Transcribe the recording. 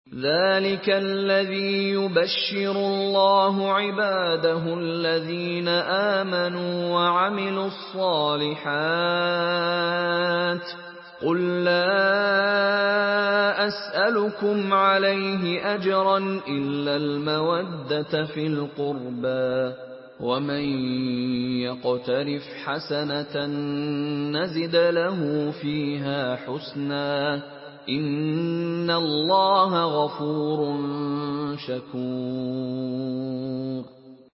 ذَلِكَ الَّذِي يُبَشِّرُ اللَّهُ عِبَادَهُ الَّذِينَ آمَنُوا وَعَمِلُوا الصَّالِحَاتِ ۗ قُل لَّا أَسْأَلُكُمْ عَلَيْهِ أَجْرًا إِلَّا الْمَوَدَّةَ فِي الْقُرْبَىٰ ۗ وَمَن يَقْتَرِفْ حَسَنَةً نَّزِدْ لَهُ فِيهَا حُسْنًا ۚ إِنَّ اللَّهَ غَفُورٌ شَكُورٌ.